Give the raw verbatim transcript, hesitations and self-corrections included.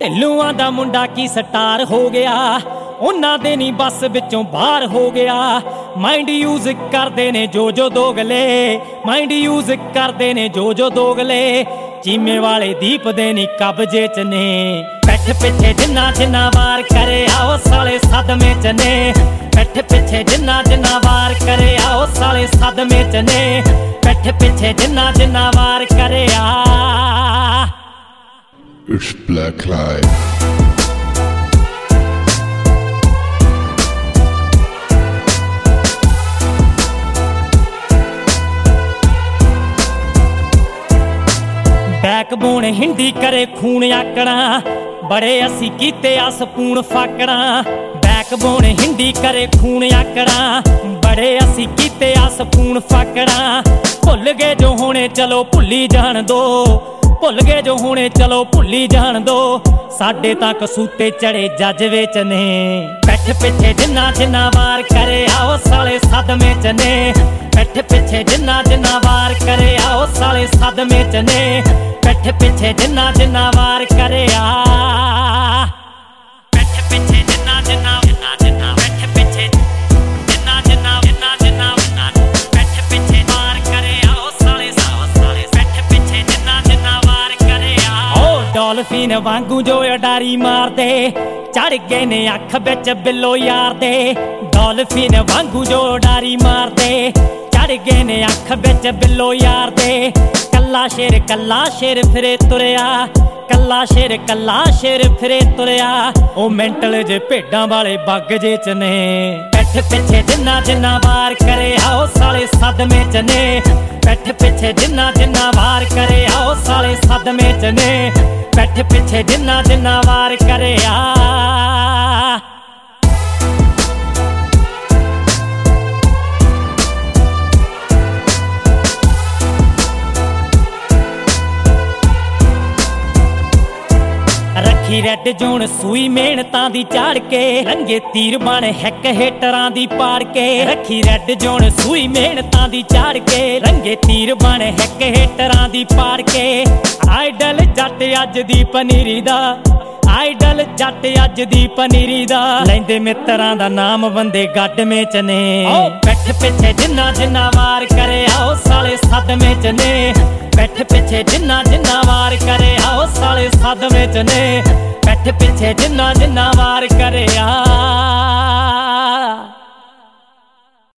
ਢਿੱਲੂਆਂ ਦਾ ਮੁੰਡਾ ਕੀ ਸਟਾਰ ਹੋ ਗਿਆ, ਉਹਨਾਂ ਦੇ ਨੀ ਬੱਸ ਵਿੱਚੋਂ ਬਾਹਰ ਹੋ ਗਿਆ। ਮਾਈਂਡ ਯੂਜ਼ ਕਰਦੇ ਨੇ ਜੋ ਜੋ ਦੋਗਲੇ, ਮਾਈਂਡ ਯੂਜ਼ ਕਰਦੇ ਨੇ ਜੋ ਜੋ ਦੋਗਲੇ। ਚੀਮੇ ਵਾਲੇ ਦੀਪ ਦੇ ਨੀ ਕਬਜੇ ਚ ਨੇ, ਪਿੱਠ ਪਿੱਛੇ ਜਿੰਨਾ ਜਿੰਨਾ ਵਾਰ ਕਰੇ ਆਓ ਸਾਲੇ ਸਦਮੇ ਚ ਨੇ। ਪਿੱਠ ਪਿੱਛੇ ਜਿੰਨਾ ਜਿੰਨਾ ਵਾਰ ਕਰੇ ਆਓ ਸਾਲੇ ਸਦਮੇ ਚ ਨੇ। ਪਿੱਠ ਪਿੱਛੇ ਜਿੰਨਾ ਜਿੰਨਾ ਵਾਰ ਕਰੇ ਆ। It's Black Live. Backbone Hindi ਕਰੇ ਖੂਨ ਆਕੜਾਂ, ਬੜੇ ਅਸੀਂ ਕੀਤੇ ਆ ਸਪੂਨ ਫਾਕੜਾਂ। ਬੈਕਬੋਨ ਹਿੰਦੀ ਕਰੇ ਖੂਨ ਆਕੜਾਂ, ਬੜੇ ਅਸੀਂ ਕੀਤੇ ਆ ਸਪੂਨ ਫਾਕੜਾਂ। ਭੁੱਲ ਗਏ ਜੋ ਹੁਣੇ ਚਲੋ ਭੁੱਲੀ ਜਾਣ ਦੋ, ਭੁੱਲ ਗਏ ਜੋ ਹੁਣੇ ਚਲੋ ਭੁੱਲੀ ਜਾਣ ਦੋ। ਸਾਡੇ ਤਾਂ ਕਸੂਤੇ ਚੜੇ ਜਜ਼ਬੇ ਚ ਨੇ, ਪਿੱਠ ਪਿੱਛੇ ਜਿੰਨਾ ਜਿੰਨਾ ਵਾਰ ਕਰੇ ਆਓ ਸਾਲੇ ਸਦਮੇ ਚ ਨੇ। ਪਿੱਠ ਪਿੱਛੇ ਜਿੰਨਾ ਜਿੰਨਾ ਵਾਰ ਕਰੇ ਆਓ ਸਾਲੇ ਸਦਮੇ ਚ ਨੇ। ਪਿੱਠ ਪਿੱਛੇ ਜਿੰਨਾ ਜਿੰਨਾ ਵਾਰ ਕਰੇ ਆ। ਪਿੱਠ ਪਿੱਛੇ ਜਿੰਨਾ ਜਿੰਨਾ ਜਿੰਨਾ ਜਿੰਨਾ ਪਿੱਠ ਪਿੱਛੇ ਜਿੰਨਾ ਜਿੰਨਾ ਜਿੰਨਾ ਜਿੰਨਾ ਪਿੱਠ ਪਿੱਛੇ ਵਾਰ ਕਰੇ ਆਓ ਸਾਲੇ ਸਾਲੇ। ਪਿੱਠ ਪਿੱਛੇ ਜਿੰਨਾ ਜਿੰਨਾ ਵਾਰ ਕਰੇ ਆ। ਓ ਡੋਲਫਿਨ ਵਾਂਗੂ ਜੋ ਉਡਾਰੀ ਮਾਰਦੇ, ਚੜ ਗਏ ਨੇ ਅੱਖ ਵਿੱਚ ਬਿੱਲੋ ਯਾਰ ਦੇ। ਡੋਲਫਿਨ ਵਾਂਗੂ ਜੋ ਉਡਾਰੀ ਮਾਰਦੇ, ਚੜ ਗਏ ਨੇ ਅੱਖ ਵਿੱਚ ਬਿੱਲੋ ਯਾਰ ਦੇ। ਕੱਲਾ ਸ਼ੇਰ ਕੱਲਾ ਸ਼ੇਰ ਫਿਰੇ ਤੁਰਿਆ, ਕੱਲਾ ਸ਼ੇਰ ਕੱਲਾ ਸ਼ੇਰ ਫਿਰੇ ਤੁਰਿਆ। ਉਹ ਮੈਂਟਲ ਜੇ ਭੇਡਾਂ ਵਾਲੇ ਬੱਗ ਜੇ ਚ ਨੇ। ਪਿੱਠ ਪਿੱਛੇ ਜਿੰਨਾ ਜਿੰਨਾ ਵਾਰ ਕਰੇ ਆਓ ਸਾਲੇ ਸਦਮੇ ਚ ਨੇ। ਪਿੱਠ ਪਿੱਛੇ ਜਿੰਨਾ ਜਿੰਨਾ ਵਾਰ ਕਰੇ ਆਓ ਸਾਲੇ ਸਦਮੇ ਚ ਨੇ। ਪਿੱਠ ਪਿੱਛੇ ਜਿੰਨਾ ਜਿੰਨਾ ਵਾਰ ਕਰੇ ਆ। ਰੱਖੀ ਰੈੱਡ ਜੋਨ ਸੂਈ ਮਿਹਨਤਾਂ ਦੀ ਝਾੜ ਕੇ, ਲੰਗੇ ਤੀਰ ਬਣ ਹਿੱਕ ਹੇਟਰਾਂ ਦੀ ਪਾੜ ਕੇ। ਰੱਖੀ ਰੈੱਡ ਜੋਨ ਸੂਈ ਮਿਹਨਤਾਂ ਦੀ ਝਾੜ ਕੇ, ਲੰਗੇ ਤੀਰ ਬਣ ਹਿੱਕ ਹੇਟਰਾਂ ਦੀ ਪਾੜ ਕੇ। ਆਈਡਲ ਜੱਟ ਅੱਜ ਦੀ ਪਨੀਰੀ ਦਾ, ਆਈਡਲ ਜੱਟ ਅੱਜ ਦੀ ਪਨੀਰੀ ਦਾ। ਲੈਂਦੇ ਮਿੱਤਰਾਂ ਦਾ ਨਾਮ ਬੰਦੇ ਗੱਡਵੇਂ ਚ ਨੇ। ਪਿੱਠ ਪਿੱਛੇ ਜਿੰਨਾ ਜਿੰਨਾ ਵਾਰ ਕਰੇ ਆਓ ਸਾਲੇ ਸਦਮੇ ਚ ਨੇ। ਪਿੱਠ ਪਿੱਛੇ ਜਿੰਨਾ ਜਿੰਨਾ ਵਾਰ ਕਰੇ ਆਓ ਸਾਲੇ ਸਦਮੇ ਚ ਨੇ। ਪਿੱਠ ਪਿੱਛੇ ਜਿੰਨਾ ਜਿੰਨਾ ਵਾਰ ਕਰੇ ਆ।